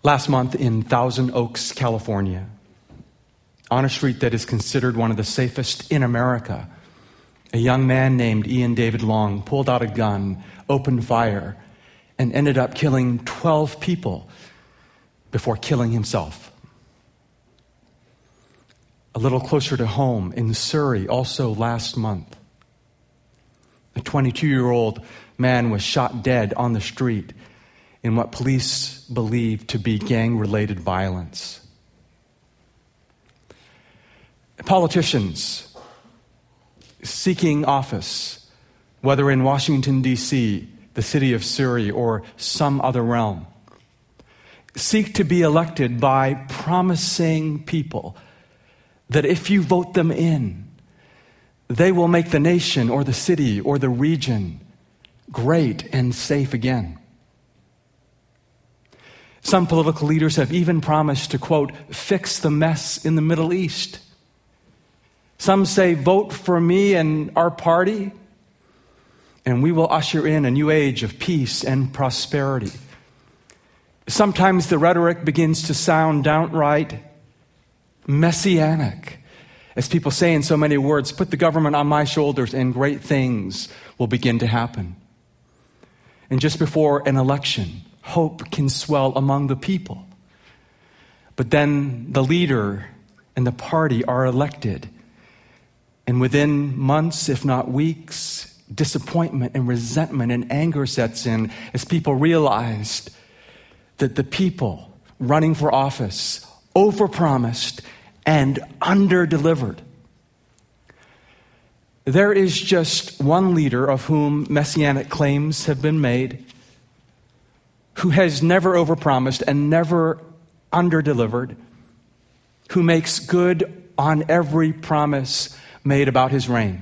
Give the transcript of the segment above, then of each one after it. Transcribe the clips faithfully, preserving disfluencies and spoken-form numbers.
Last month in Thousand Oaks, California, on a street that is considered one of the safest in America, a young man named Ian David Long pulled out a gun, opened fire, and ended up killing twelve people before killing himself. A little closer to home in Surrey, also last month, a twenty-two-year-old man was shot dead on the street in what police believe to be gang-related violence. Politicians seeking office, whether in Washington, D C, the city of Surrey, or some other realm, seek to be elected by promising people that if you vote them in, they will make the nation or the city or the region great and safe again. Some political leaders have even promised to, quote, fix the mess in the Middle East. Some say, vote for me and our party, and we will usher in a new age of peace and prosperity. Sometimes the rhetoric begins to sound downright messianic, as people say in so many words, put the government on my shoulders and great things will begin to happen. And just before an election, hope can swell among the people. But then the leader and the party are elected. And within months, if not weeks, disappointment and resentment and anger sets in as people realized that the people running for office overpromised and underdelivered. There is just one leader of whom messianic claims have been made, who has never overpromised and never underdelivered, who makes good on every promise made about his reign.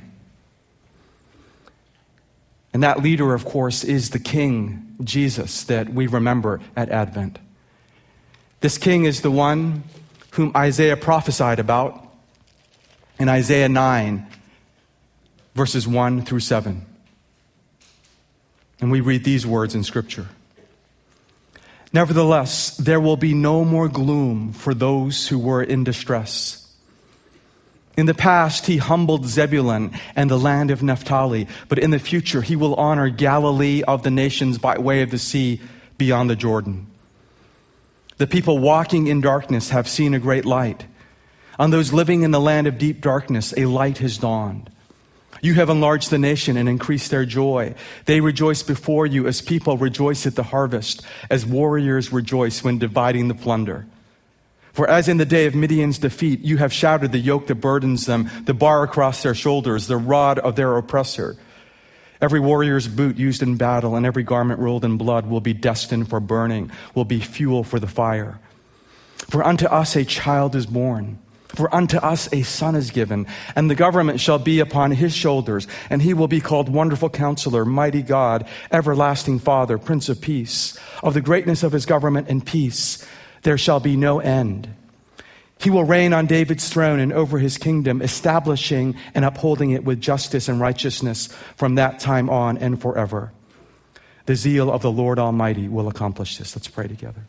And that leader, of course, is the King Jesus that we remember at Advent. This King is the one whom Isaiah prophesied about in Isaiah nine, verses one through seven. And we read these words in Scripture. Nevertheless, there will be no more gloom for those who were in distress. In the past, he humbled Zebulun and the land of Naphtali, but in the future, he will honor Galilee of the nations by way of the sea beyond the Jordan. The people walking in darkness have seen a great light. On those living in the land of deep darkness, a light has dawned. You have enlarged the nation and increased their joy. They rejoice before you as people rejoice at the harvest, as warriors rejoice when dividing the plunder. For as in the day of Midian's defeat, you have shattered the yoke that burdens them, the bar across their shoulders, the rod of their oppressor. Every warrior's boot used in battle and every garment rolled in blood will be destined for burning, will be fuel for the fire. For unto us a child is born. For unto us a son is given, and the government shall be upon his shoulders, and he will be called Wonderful Counselor, Mighty God, Everlasting Father, Prince of Peace. Of the greatness of his government and peace, there shall be no end. He will reign on David's throne and over his kingdom, establishing and upholding it with justice and righteousness from that time on and forever. The zeal of the Lord Almighty will accomplish this. Let's pray together.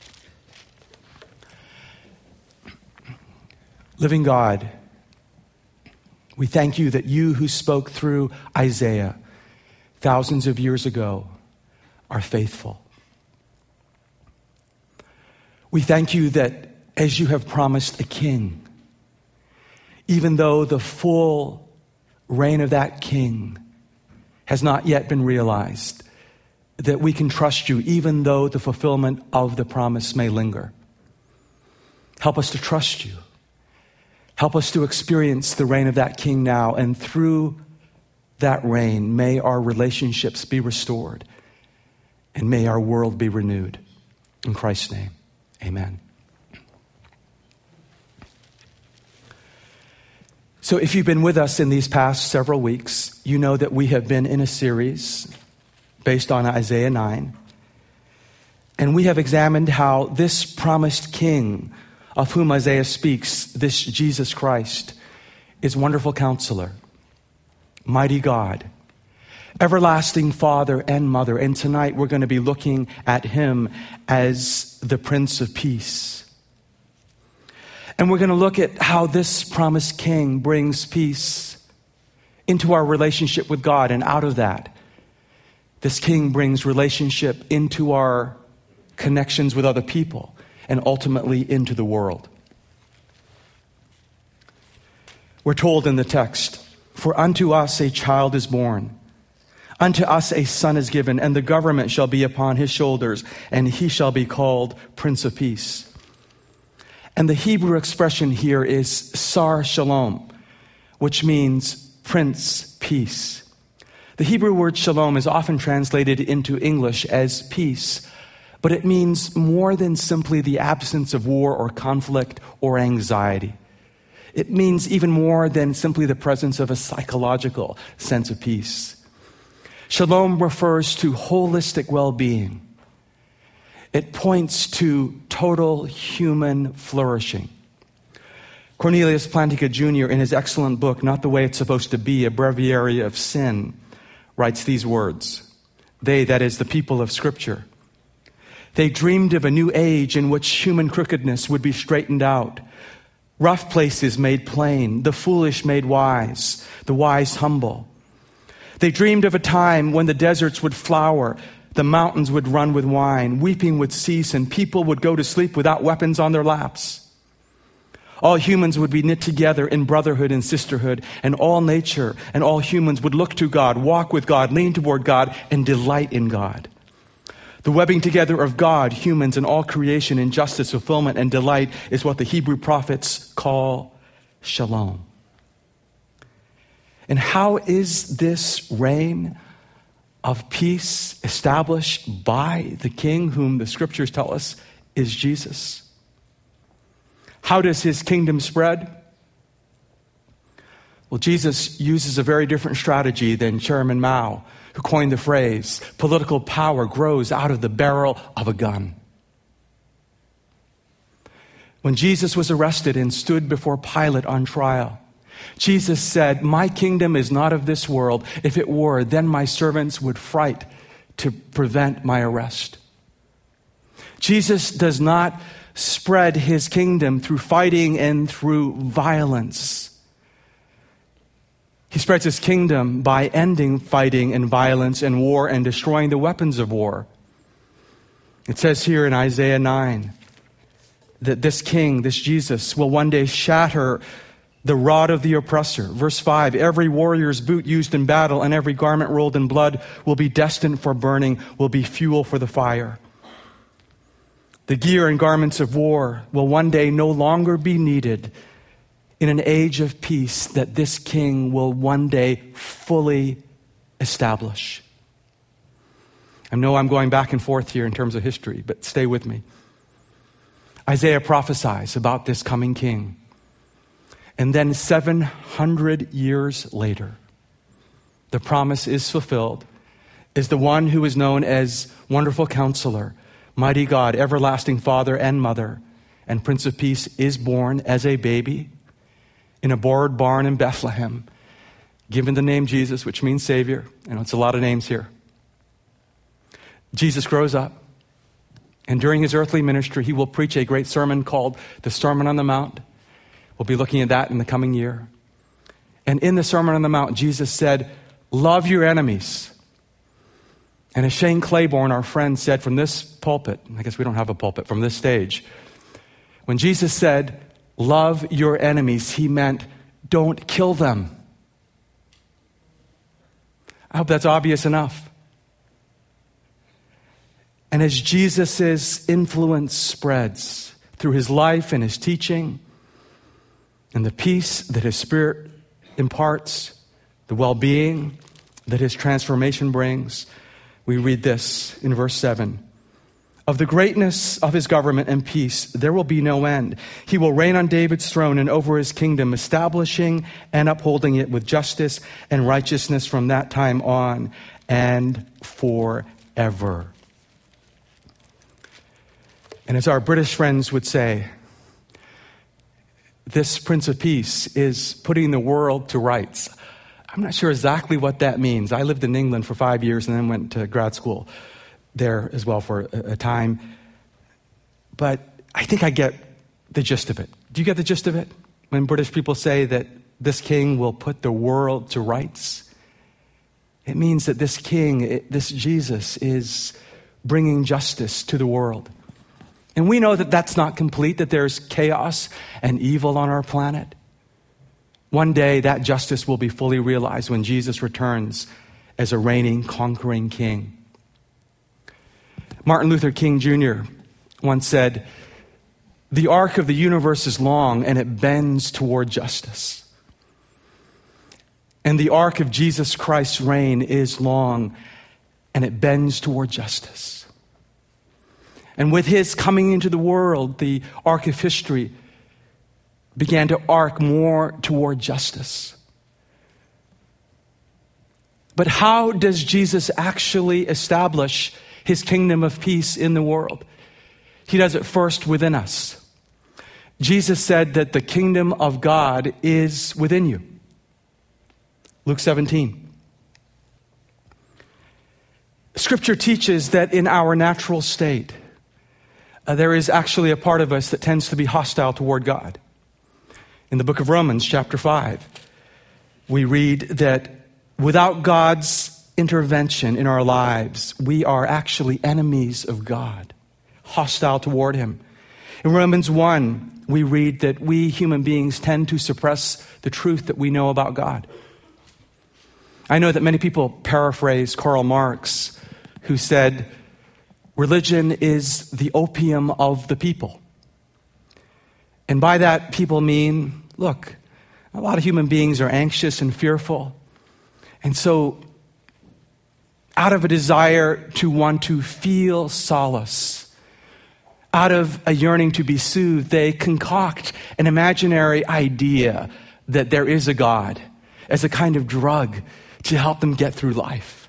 Living God, we thank you that you who spoke through Isaiah thousands of years ago are faithful. We thank you that as you have promised a king, even though the full reign of that king has not yet been realized, that we can trust you even though the fulfillment of the promise may linger. Help us to trust you. Help us to experience the reign of that king now, and through that reign, may our relationships be restored, and may our world be renewed. In Christ's name, amen. So if you've been with us in these past several weeks, you know that we have been in a series based on Isaiah nine, and we have examined how this promised king of whom Isaiah speaks, this Jesus Christ, is Wonderful Counselor, Mighty God, Everlasting Father and Mother. And tonight we're going to be looking at him as the Prince of Peace. And we're going to look at how this promised King brings peace into our relationship with God. And out of that, this King brings relationship into our connections with other people and ultimately into the world. We're told in the text, "For unto us a child is born, unto us a son is given, and the government shall be upon his shoulders, and he shall be called Prince of Peace." And the Hebrew expression here is Sar Shalom, which means Prince Peace. The Hebrew word shalom is often translated into English as peace, but it means more than simply the absence of war or conflict or anxiety. It means even more than simply the presence of a psychological sense of peace. Shalom refers to holistic well-being. It points to total human flourishing. Cornelius Plantinga Junior, in his excellent book, Not the Way It's Supposed to Be, A Breviary of Sin, writes these words. They, that is, the people of Scripture, they dreamed of a new age in which human crookedness would be straightened out, rough places made plain, the foolish made wise, the wise humble. They dreamed of a time when the deserts would flower, the mountains would run with wine, weeping would cease, and people would go to sleep without weapons on their laps. All humans would be knit together in brotherhood and sisterhood, and all nature and all humans would look to God, walk with God, lean toward God, and delight in God. The webbing together of God, humans, and all creation in justice, fulfillment, and delight is what the Hebrew prophets call shalom. And how is this reign of peace established by the King whom the Scriptures tell us is Jesus? How does his kingdom spread? Well, Jesus uses a very different strategy than Chairman Mao, who coined the phrase, political power grows out of the barrel of a gun. When Jesus was arrested and stood before Pilate on trial, Jesus said, "My kingdom is not of this world. If it were, then my servants would fight to prevent my arrest." Jesus does not spread his kingdom through fighting and through violence. He spreads his kingdom by ending fighting and violence and war and destroying the weapons of war. It says here in Isaiah nine that this king, this Jesus, will one day shatter the rod of the oppressor. Verse five, every warrior's boot used in battle and every garment rolled in blood will be destined for burning, will be fuel for the fire. The gear and garments of war will one day no longer be needed in an age of peace that this king will one day fully establish. I know I'm going back and forth here in terms of history, but stay with me. Isaiah prophesies about this coming king. And then seven hundred years later, the promise is fulfilled, is the one who is known as Wonderful Counselor, Mighty God, Everlasting Father and Mother, and Prince of Peace is born as a baby in a borrowed barn in Bethlehem, given the name Jesus, which means Savior. I know it's a lot of names here. Jesus grows up, and during his earthly ministry, he will preach a great sermon called the Sermon on the Mount. We'll be looking at that in the coming year. And in the Sermon on the Mount, Jesus said, "Love your enemies." And as Shane Claiborne, our friend, said from this pulpit, I guess we don't have a pulpit, from this stage, when Jesus said, "Love your enemies," he meant, don't kill them. I hope that's obvious enough. And as Jesus' influence spreads through his life and his teaching, and the peace that his Spirit imparts, the well-being that his transformation brings, we read this in verse seven. Of the greatness of his government and peace, there will be no end. He will reign on David's throne and over his kingdom, establishing and upholding it with justice and righteousness from that time on and forever. And as our British friends would say, this Prince of Peace is putting the world to rights. I'm not sure exactly what that means. I lived in England for five years and then went to grad school there as well for a, a time. But I think I get the gist of it. Do you get the gist of it? When British people say that this king will put the world to rights, it means that this king, this Jesus, is bringing justice to the world. And we know that that's not complete, that there's chaos and evil on our planet. One day that justice will be fully realized when Jesus returns as a reigning, conquering king. Martin Luther King Junior once said, "The arc of the universe is long and it bends toward justice. And the arc of Jesus Christ's reign is long and it bends toward justice." And with his coming into the world, the arc of history began to arc more toward justice. But how does Jesus actually establish his kingdom of peace in the world? He does it first within us. Jesus said that the kingdom of God is within you. Luke seventeen. Scripture teaches that in our natural state, uh, there is actually a part of us that tends to be hostile toward God. In the book of Romans, chapter five, we read that without God's intervention in our lives, we are actually enemies of God, hostile toward him. In Romans one, we read that we human beings tend to suppress the truth that we know about God. I know that many people paraphrase Karl Marx, who said, "Religion is the opium of the people." And by that, people mean, look, a lot of human beings are anxious and fearful. And so, out of a desire to want to feel solace, out of a yearning to be soothed, they concoct an imaginary idea that there is a God as a kind of drug to help them get through life.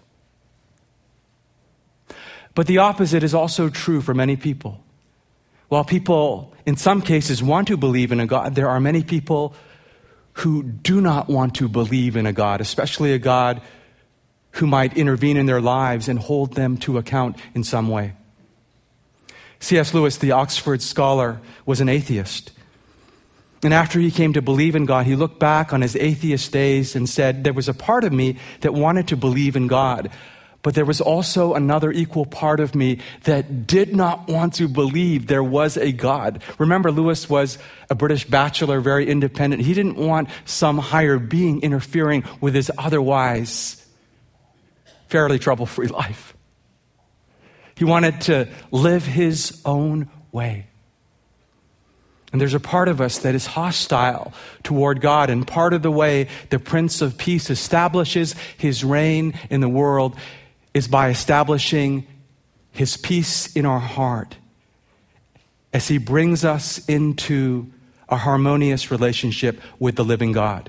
But the opposite is also true for many people. While people, in some cases, want to believe in a God, there are many people who do not want to believe in a God, especially a God who might intervene in their lives and hold them to account in some way. C S Lewis, the Oxford scholar, was an atheist. And after he came to believe in God, he looked back on his atheist days and said, "There was a part of me that wanted to believe in God, but there was also another equal part of me that did not want to believe there was a God." Remember, Lewis was a British bachelor, very independent. He didn't want some higher being interfering with his otherwise fairly trouble-free life. He wanted to live his own way. And there's a part of us that is hostile toward God. And part of the way the Prince of Peace establishes his reign in the world is by establishing his peace in our heart as he brings us into a harmonious relationship with the living God.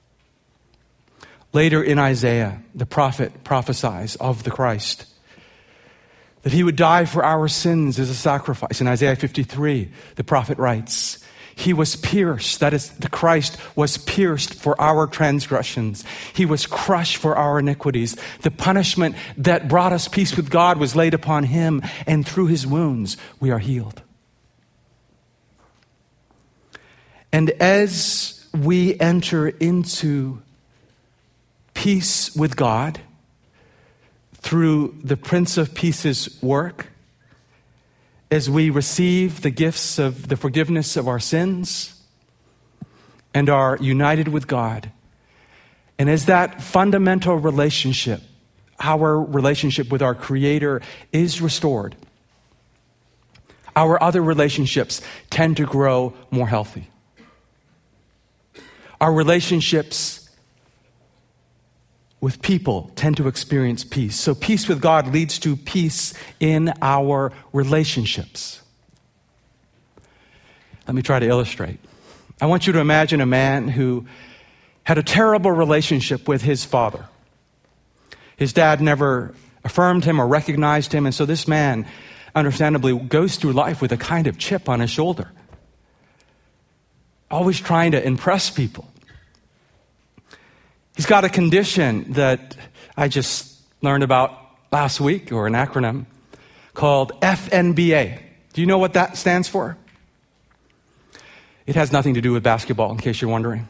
Later in Isaiah, the prophet prophesies of the Christ, that he would die for our sins as a sacrifice. In Isaiah fifty-three, the prophet writes, "He was pierced," that is, the Christ was pierced for our transgressions. He was crushed for our iniquities. The punishment that brought us peace with God was laid upon him, and through his wounds we are healed. And as we enter into peace with God through the Prince of Peace's work, as we receive the gifts of the forgiveness of our sins and are united with God, and as that fundamental relationship, our relationship with our Creator, is restored, our other relationships tend to grow more healthy. Our relationships with people tend to experience peace. So peace with God leads to peace in our relationships. Let me try to illustrate. I want you to imagine a man who had a terrible relationship with his father. His dad never affirmed him or recognized him, and so this man, understandably, goes through life with a kind of chip on his shoulder, always trying to impress people. He's got a condition that I just learned about last week, or an acronym, called F N B A. Do you know what that stands for? It has nothing to do with basketball, in case you're wondering.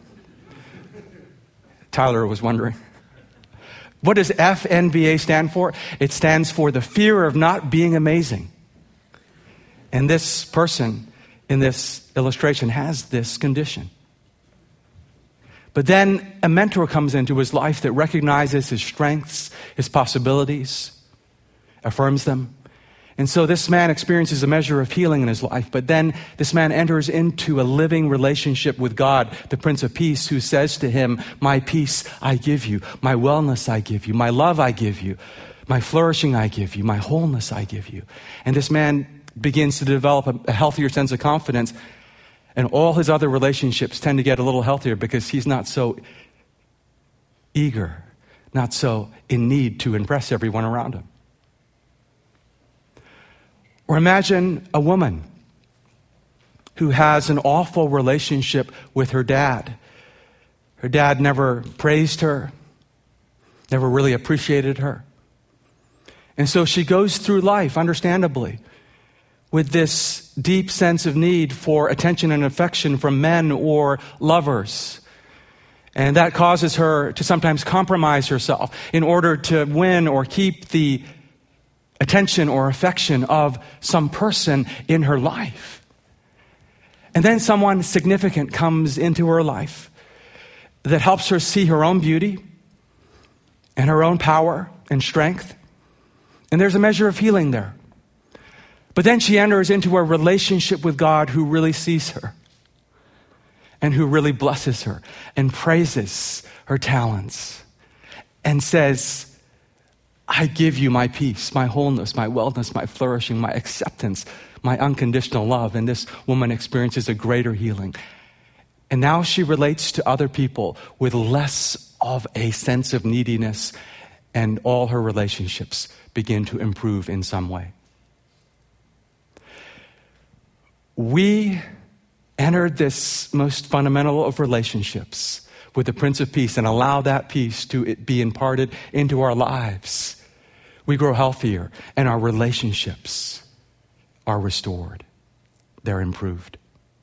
Tyler was wondering. What does F N B A stand for? It stands for the fear of not being amazing. And this person in this illustration has this condition. But then a mentor comes into his life that recognizes his strengths, his possibilities, affirms them. And so this man experiences a measure of healing in his life, but then this man enters into a living relationship with God, the Prince of Peace, who says to him, my peace I give you, my wellness I give you, my love I give you, my flourishing I give you, my wholeness I give you. And this man begins to develop a, a healthier sense of confidence, and all his other relationships tend to get a little healthier because he's not so eager, not so in need to impress everyone around him. Or imagine a woman who has an awful relationship with her dad. Her dad never praised her, never really appreciated her. And so she goes through life, understandably, with this deep sense of need for attention and affection from men or lovers. And that causes her to sometimes compromise herself in order to win or keep the attention or affection of some person in her life. And then someone significant comes into her life that helps her see her own beauty and her own power and strength. And there's a measure of healing there. But then she enters into a relationship with God who really sees her and who really blesses her and praises her talents and says, I give you my peace, my wholeness, my wellness, my flourishing, my acceptance, my unconditional love. And this woman experiences a greater healing. And now she relates to other people with less of a sense of neediness, and all her relationships begin to improve in some way. We entered this most fundamental of relationships with the Prince of Peace and allow that peace to be imparted into our lives. We grow healthier and our relationships are restored. They're improved.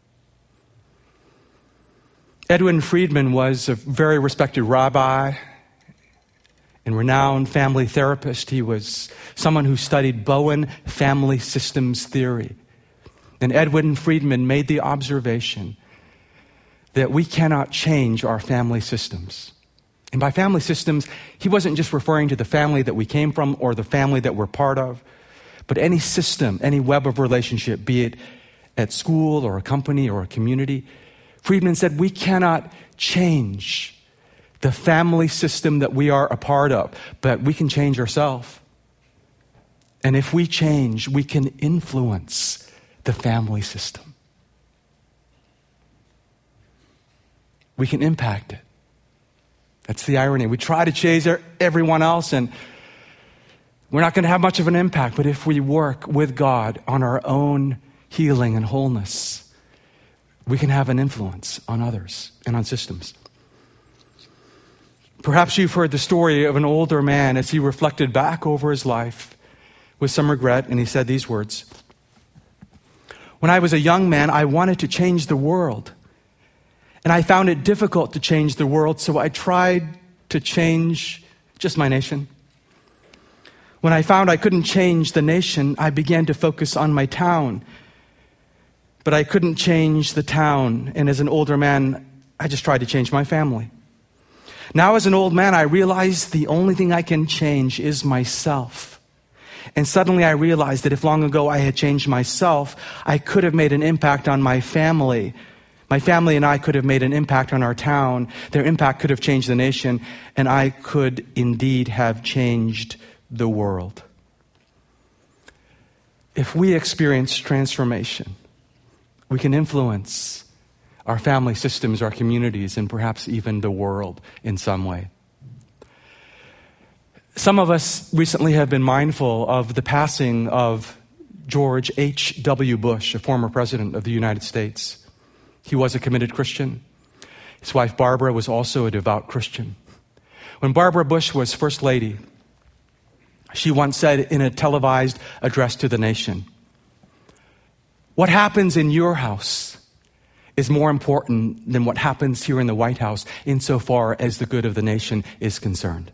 Edwin Friedman was a very respected rabbi and renowned family therapist. He was someone who studied Bowen family systems theory. And Edwin Friedman made the observation that we cannot change our family systems. And by family systems, he wasn't just referring to the family that we came from or the family that we're part of, but any system, any web of relationship, be it at school or a company or a community. Friedman said we cannot change the family system that we are a part of, but we can change ourselves. And if we change, we can influence the family system. We can impact it. That's the irony. We try to change everyone else, and we're not going to have much of an impact. But if we work with God on our own healing and wholeness, we can have an influence on others and on systems. Perhaps you've heard the story of an older man as he reflected back over his life with some regret, and he said these words. When I was a young man, I wanted to change the world. And I found it difficult to change the world, so I tried to change just my nation. When I found I couldn't change the nation, I began to focus on my town. But I couldn't change the town, and as an older man, I just tried to change my family. Now as an old man, I realized the only thing I can change is myself. And suddenly I realized that if long ago I had changed myself, I could have made an impact on my family. My family and I could have made an impact on our town. Their impact could have changed the nation, and I could indeed have changed the world. If we experience transformation, we can influence our family systems, our communities, and perhaps even the world in some way. Some of us recently have been mindful of the passing of George H W Bush, a former president of the United States. He was a committed Christian. His wife Barbara was also a devout Christian. When Barbara Bush was First Lady, she once said in a televised address to the nation, "What happens in your house is more important than what happens here in the White House insofar as the good of the nation is concerned."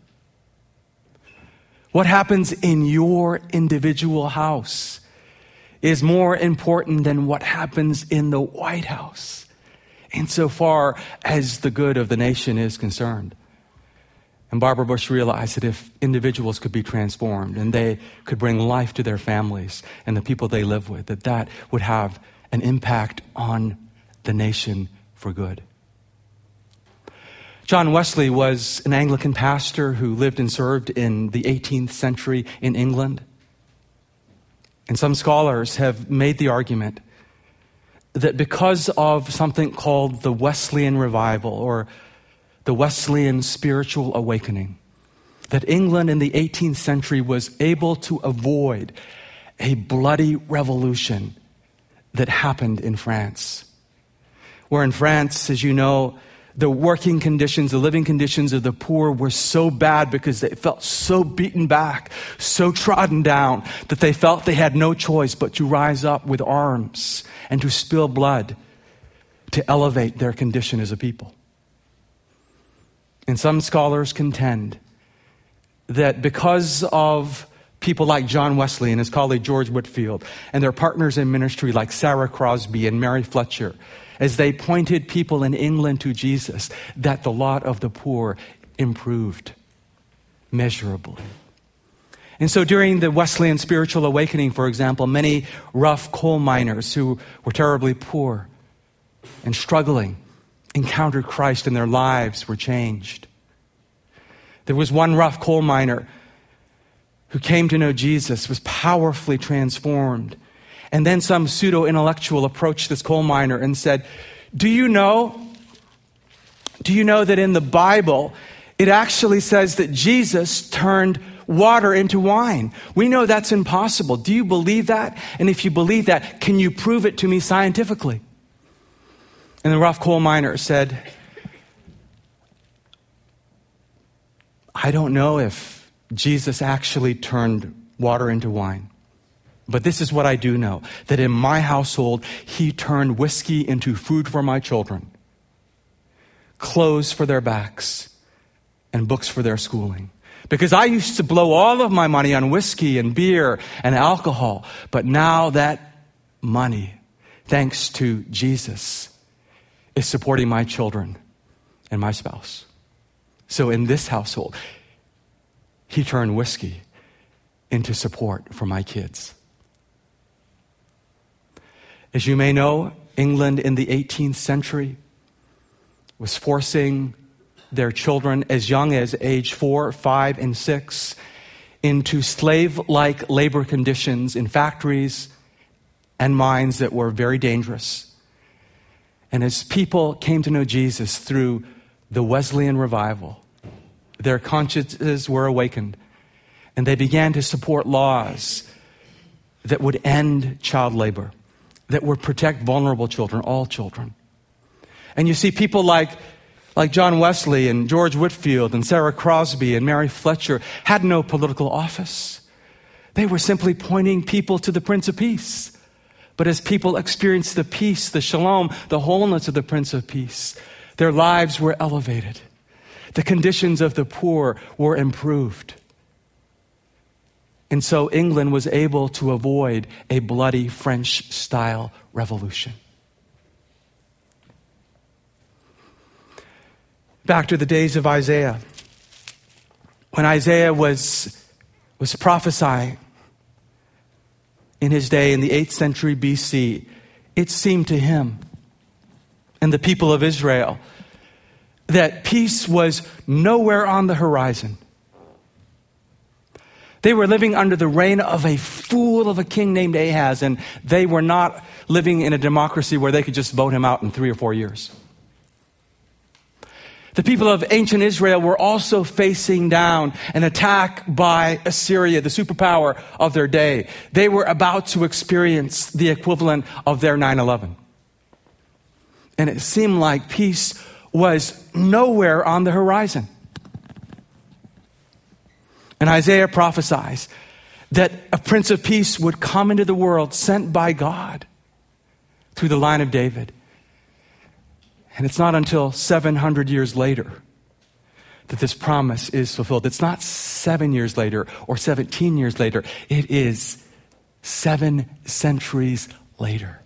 What happens in your individual house is more important than what happens in the White House insofar as the good of the nation is concerned. And Barbara Bush realized that if individuals could be transformed and they could bring life to their families and the people they live with, that that would have an impact on the nation for good. John Wesley was an Anglican pastor who lived and served in the eighteenth century in England. And some scholars have made the argument that because of something called the Wesleyan revival or the Wesleyan spiritual awakening, that England in the eighteenth century was able to avoid a bloody revolution that happened in France. Where in France, as you know, the working conditions, the living conditions of the poor were so bad because they felt so beaten back, so trodden down, that they felt they had no choice but to rise up with arms and to spill blood to elevate their condition as a people. And some scholars contend that because of people like John Wesley and his colleague George Whitefield and their partners in ministry like Sarah Crosby and Mary Fletcher, as they pointed people in England to Jesus, that the lot of the poor improved measurably. And so during the Wesleyan spiritual awakening, for example, many rough coal miners who were terribly poor and struggling encountered Christ and their lives were changed. There was one rough coal miner who came to know Jesus, was powerfully transformed. And then some pseudo-intellectual approached this coal miner and said, do you know, do you know that in the Bible, it actually says that Jesus turned water into wine? We know that's impossible. Do you believe that? And if you believe that, can you prove it to me scientifically? And the rough coal miner said, I don't know if Jesus actually turned water into wine. But this is what I do know, that in my household, he turned whiskey into food for my children, clothes for their backs, and books for their schooling. Because I used to blow all of my money on whiskey and beer and alcohol, but now that money, thanks to Jesus, is supporting my children and my spouse. So in this household, he turned whiskey into support for my kids. As you may know, England in the eighteenth century was forcing their children as young as age four, five, and six into slave-like labor conditions in factories and mines that were very dangerous. And as people came to know Jesus through the Wesleyan revival, their consciences were awakened, and they began to support laws that would end child labor, that would protect vulnerable children, all children. And you see people like, like John Wesley and George Whitefield and Sarah Crosby and Mary Fletcher had no political office. They were simply pointing people to the Prince of Peace. But as people experienced the peace, the shalom, the wholeness of the Prince of Peace, their lives were elevated. The conditions of the poor were improved. And so England was able to avoid a bloody French-style revolution. Back to the days of Isaiah. When Isaiah was, was prophesying in his day in the eighth century B C, it seemed to him and the people of Israel that peace was nowhere on the horizon. They were living under the reign of a fool of a king named Ahaz, and they were not living in a democracy where they could just vote him out in three or four years. The people of ancient Israel were also facing down an attack by Assyria, the superpower of their day. They were about to experience the equivalent of their nine eleven. And it seemed like peace was nowhere on the horizon. And Isaiah prophesies that a Prince of Peace would come into the world sent by God through the line of David. And it's not until seven hundred years later that this promise is fulfilled. It's not seven years later or seventeen years later. It is seven centuries later.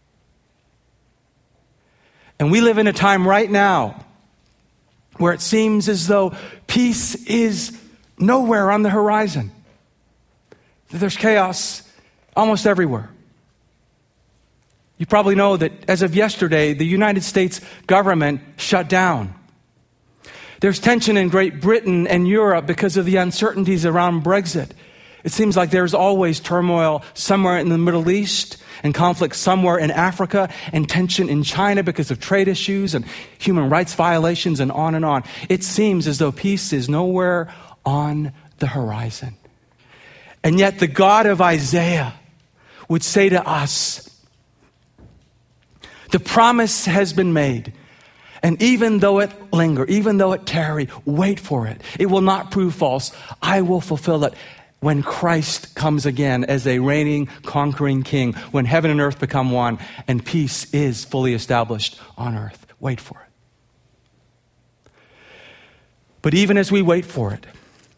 And we live in a time right now where it seems as though peace is nowhere on the horizon. There's chaos almost everywhere. You probably know that as of yesterday, the United States government shut down. There's tension in Great Britain and Europe because of the uncertainties around Brexit. It seems like there's always turmoil somewhere in the Middle East and conflict somewhere in Africa and tension in China because of trade issues and human rights violations and on and on. It seems as though peace is nowhere on the horizon. And yet the God of Isaiah would say to us, the promise has been made. And even though it linger, even though it tarry, wait for it. It will not prove false. I will fulfill it when Christ comes again as a reigning, conquering king, when heaven and earth become one and peace is fully established on earth. Wait for it. But even as we wait for it,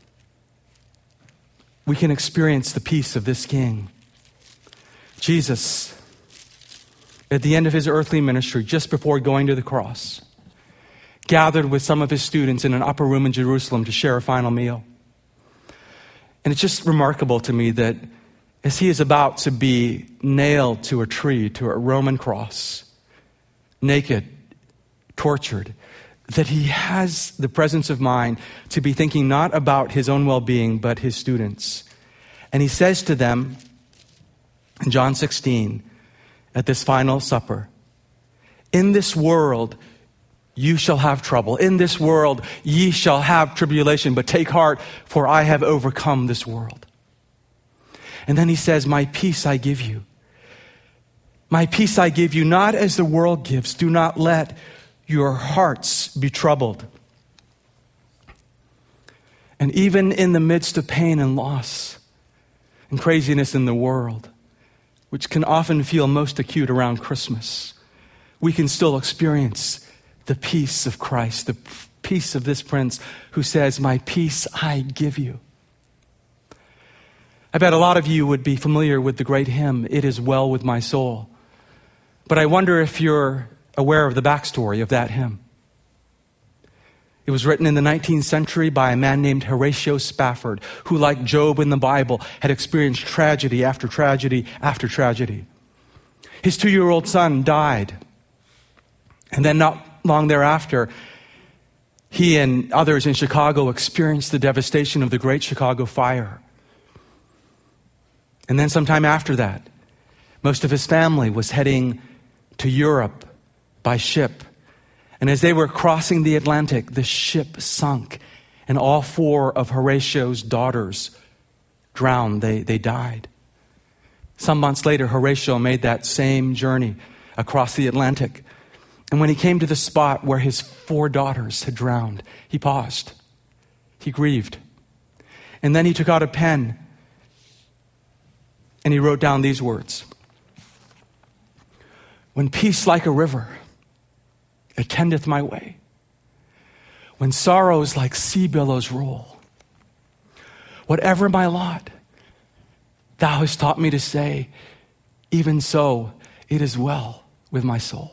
we can experience the peace of this king. Jesus, at the end of his earthly ministry, just before going to the cross, gathered with some of his students in an upper room in Jerusalem to share a final meal. And it's just remarkable to me that as he is about to be nailed to a tree, to a Roman cross, naked, tortured, that he has the presence of mind to be thinking not about his own well-being, but his students. And he says to them in John sixteen, at this final supper, in this world you shall have trouble. In this world ye shall have tribulation, but take heart, for I have overcome this world. And then he says, my peace I give you. My peace I give you, not as the world gives. Do not let your hearts be troubled. And even in the midst of pain and loss and craziness in the world, which can often feel most acute around Christmas, we can still experience the peace of Christ, the peace of this Prince who says, my peace I give you. I bet a lot of you would be familiar with the great hymn, It Is Well With My Soul. But I wonder if you're aware of the backstory of that hymn. It was written in the nineteenth century by a man named Horatio Spafford, who, like Job in the Bible, had experienced tragedy after tragedy after tragedy. His two-year-old son died. And then not long thereafter, he and others in Chicago experienced the devastation of the Great Chicago Fire. And then sometime after that, most of his family was heading to Europe by ship. And as they were crossing the Atlantic, the ship sunk, and all four of Horatio's daughters drowned. They, they died. Some months later, Horatio made that same journey across the Atlantic. And when he came to the spot where his four daughters had drowned, he paused. He grieved. And then he took out a pen and he wrote down these words. When peace like a river attendeth my way, when sorrows like sea billows roll, whatever my lot, thou hast taught me to say, even so, it is well with my soul.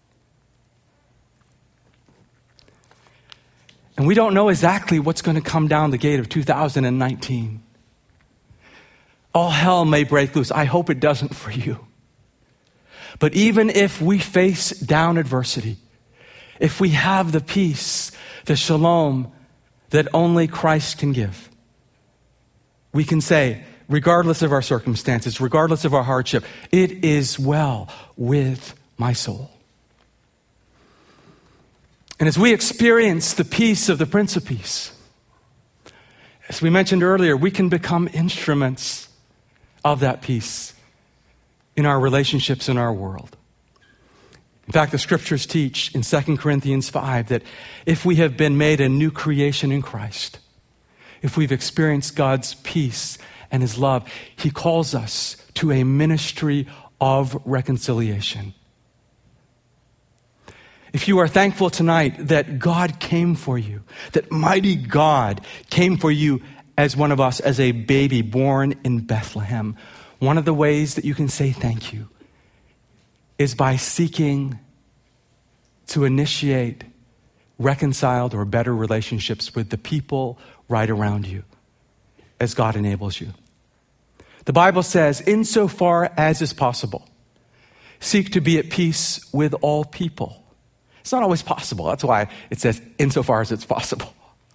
And we don't know exactly what's going to come down the gate of two thousand nineteen. All hell may break loose. I hope it doesn't for you. But even if we face down adversity, if we have the peace, the shalom that only Christ can give, we can say, regardless of our circumstances, regardless of our hardship, it is well with my soul. And as we experience the peace of the Prince of Peace, as we mentioned earlier, we can become instruments of that peace in our relationships in our world. In fact, the scriptures teach in Second Corinthians five that if we have been made a new creation in Christ, if we've experienced God's peace and his love, he calls us to a ministry of reconciliation. If you are thankful tonight that God came for you, that mighty God came for you as one of us, as a baby born in Bethlehem, one of the ways that you can say thank you is by seeking to initiate reconciled or better relationships with the people right around you as God enables you. The Bible says, insofar as is possible, seek to be at peace with all people. It's not always possible. That's why it says, insofar as it's possible.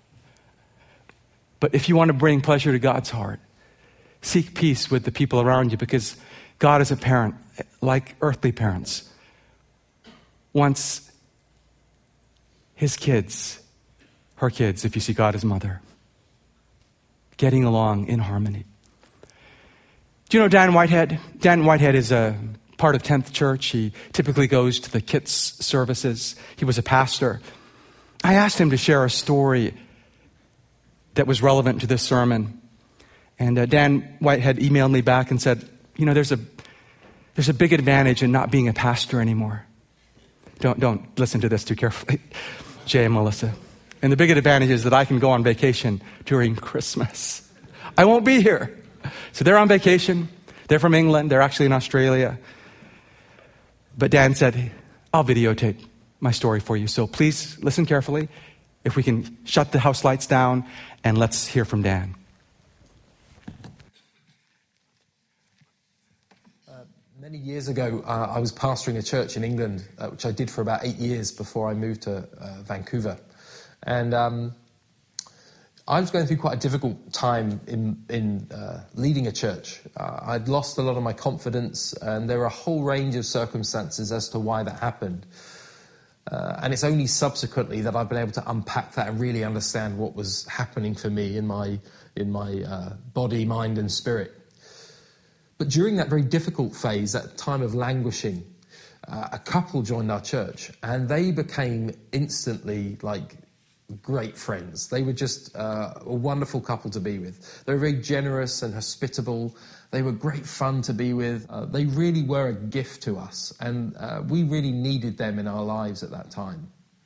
But if you want to bring pleasure to God's heart, seek peace with the people around you, because God is a parent, like earthly parents, wants his kids, her kids, if you see God as mother, getting along in harmony. Do you know Dan Whitehead? Dan Whitehead is a part of tenth Church. He typically goes to the K I T S services. He was a pastor. I asked him to share a story that was relevant to this sermon. And uh, Dan Whitehead emailed me back and said, you know, there's a there's a big advantage in not being a pastor anymore. Don't don't listen to this too carefully, Jay and Melissa. And the big advantage is that I can go on vacation during Christmas. I won't be here. So they're on vacation. They're from England. They're actually in Australia. But Dan said, I'll videotape my story for you. So please listen carefully. If we can shut the house lights down, and let's hear from Dan. Uh, many years ago, uh, I was pastoring a church in England, uh, which I did for about eight years before I moved to uh, Vancouver. And um, I was going through quite a difficult time in, in uh, leading a church. Uh, I'd lost a lot of my confidence, and there were a whole range of circumstances as to why that happened. Uh, and it's only subsequently that I've been able to unpack that and really understand what was happening for me in my in my uh, body, mind, and spirit. But during that very difficult phase, that time of languishing, uh, a couple joined our church, and they became instantly like great friends. They were just uh, a wonderful couple to be with. They were very generous and hospitable. They were great fun to be with. Uh, they really were a gift to us, and uh, we really needed them in our lives at that time.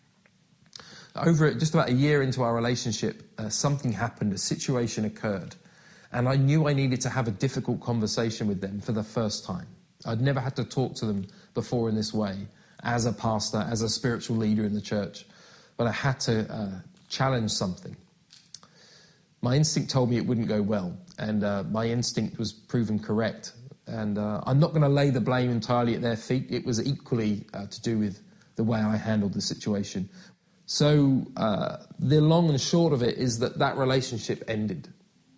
Over just about a year into our relationship, uh, something happened, a situation occurred, and I knew I needed to have a difficult conversation with them for the first time. I'd never had to talk to them before in this way, as a pastor, as a spiritual leader in the church, but I had to uh, challenge something. My instinct told me it wouldn't go well, and uh, my instinct was proven correct. And uh, I'm not going to lay the blame entirely at their feet. It was equally uh, to do with the way I handled the situation. So uh, the long and short of it is that that relationship ended.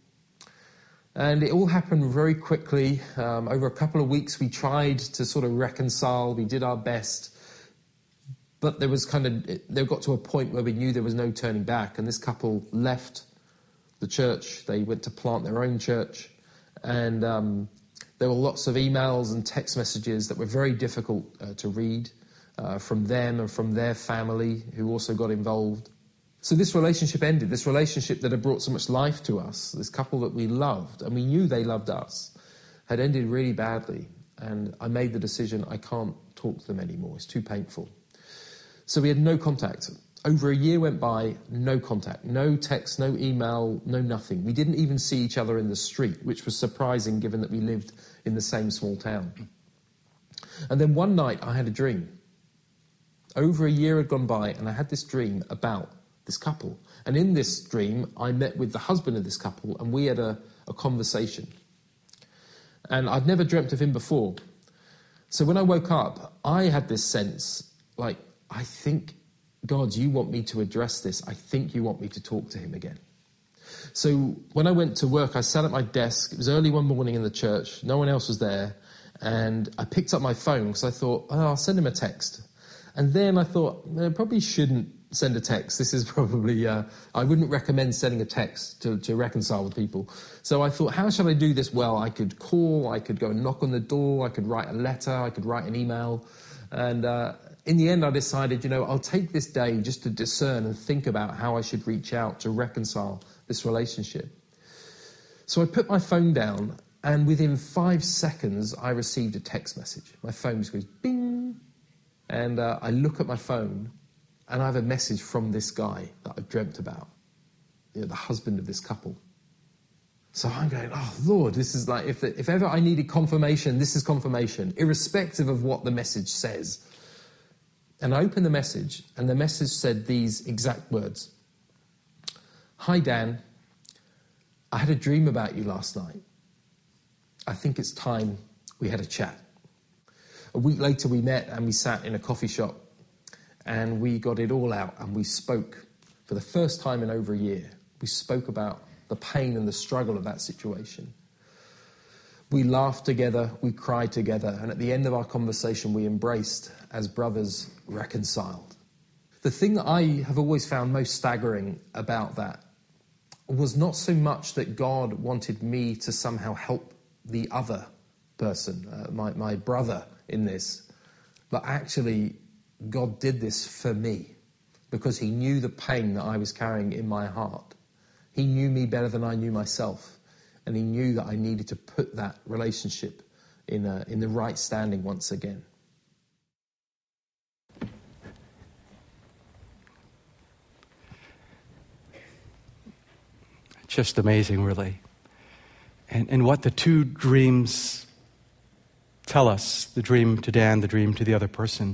And it all happened very quickly. Um, over a couple of weeks, we tried to sort of reconcile. We did our best. But there was kind of, they got to a point where we knew there was no turning back. And this couple left the church. They went to plant their own church. And um, there were lots of emails and text messages that were very difficult uh, to read uh, from them and from their family, who also got involved. So this relationship ended, this relationship that had brought so much life to us, this couple that we loved, and we knew they loved us, had ended really badly. And I made the decision, I can't talk to them anymore. It's too painful. So we had no contact. Over a year went by, no contact, no text, no email, no nothing. We didn't even see each other in the street, which was surprising given that we lived in the same small town. And then one night I had a dream. Over a year had gone by, and I had this dream about this couple. And in this dream, I met with the husband of this couple, and we had a, a conversation. And I'd never dreamt of him before. So when I woke up, I had this sense, like, I think, God, you want me to address this. I think you want me to talk to him again. So when I went to work, I sat at my desk. It was early one morning in the church. No one else was there. And I picked up my phone because I thought, oh, I'll send him a text. And then I thought, I probably shouldn't send a text. This is probably, uh, I wouldn't recommend sending a text to, to reconcile with people. So I thought, how shall I do this well? I could call, I could go and knock on the door, I could write a letter, I could write an email. And uh, in the end, I decided, you know, I'll take this day just to discern and think about how I should reach out to reconcile this relationship. So I put my phone down, and within five seconds, I received a text message. My phone just goes bing, and uh, I look at my phone, and I have a message from this guy that I've dreamt about, you know, the husband of this couple. So I'm going, oh, Lord, this is like, if, the, if ever I needed confirmation, this is confirmation, irrespective of what the message says. And I opened the message, and the message said these exact words. Hi, Dan. I had a dream about you last night. I think it's time we had a chat. A week later, we met, and we sat in a coffee shop, and we got it all out, and we spoke for the first time in over a year. We spoke about the pain and the struggle of that situation. We laughed together, we cried together, and at the end of our conversation, we embraced as brothers reconciled. The thing that I have always found most staggering about that was not so much that God wanted me to somehow help the other person, uh, my, my brother in this, but actually God did this for me because he knew the pain that I was carrying in my heart. He knew me better than I knew myself, and he knew that I needed to put that relationship in, a, in the right standing once again. Just amazing, really. And, and what the two dreams tell us, the dream to Dan, the dream to the other person,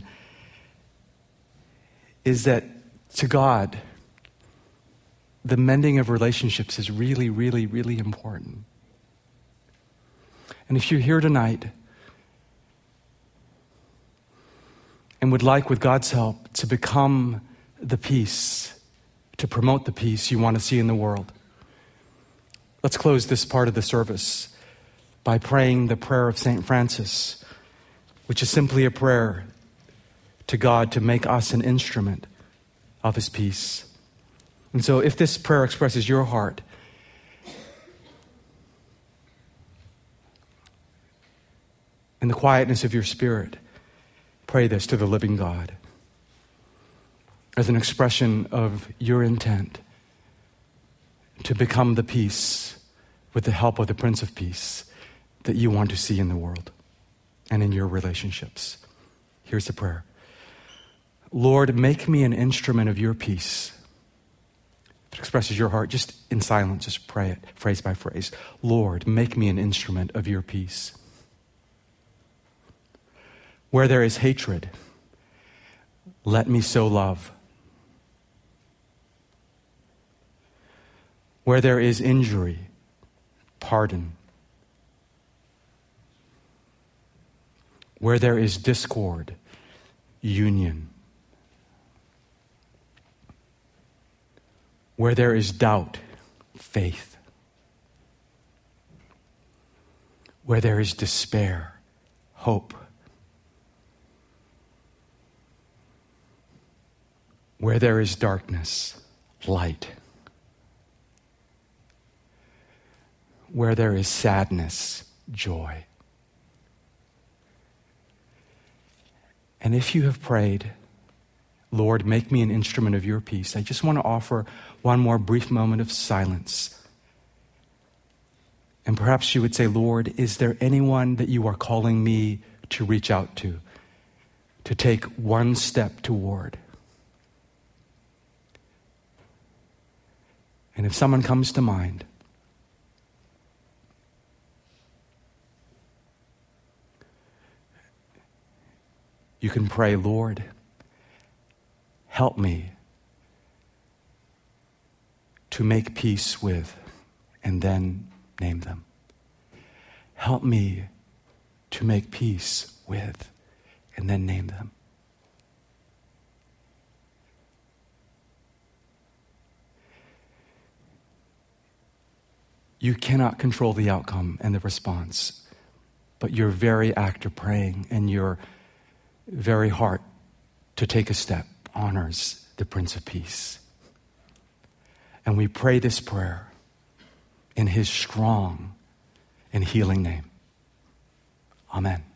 is that to God, the mending of relationships is really, really, really important. And if you're here tonight and would like, with God's help, to become the peace, to promote the peace you want to see in the world, let's close this part of the service by praying the prayer of Saint Francis, which is simply a prayer to God to make us an instrument of his peace. And so if this prayer expresses your heart, in the quietness of your spirit, pray this to the living God as an expression of your intent to become the peace with the help of the Prince of Peace that you want to see in the world and in your relationships. Here's the prayer. Lord, make me an instrument of your peace. If it expresses your heart, just in silence, just pray it phrase by phrase. Lord, make me an instrument of your peace. Where there is hatred, let me sow love. Where there is injury, pardon. Where there is discord, union. Where there is doubt, faith. Where there is despair, hope. Where there is darkness, light. Where there is sadness, joy. And if you have prayed, Lord, make me an instrument of your peace, I just want to offer one more brief moment of silence. And perhaps you would say, Lord, is there anyone that you are calling me to reach out to, to take one step toward? And if someone comes to mind, you can pray, Lord, help me to make peace with, and then name them. Help me to make peace with, and then name them. You cannot control the outcome and the response, but your very act of praying and your very heart to take a step honors the Prince of Peace. And we pray this prayer in his strong and healing name. Amen.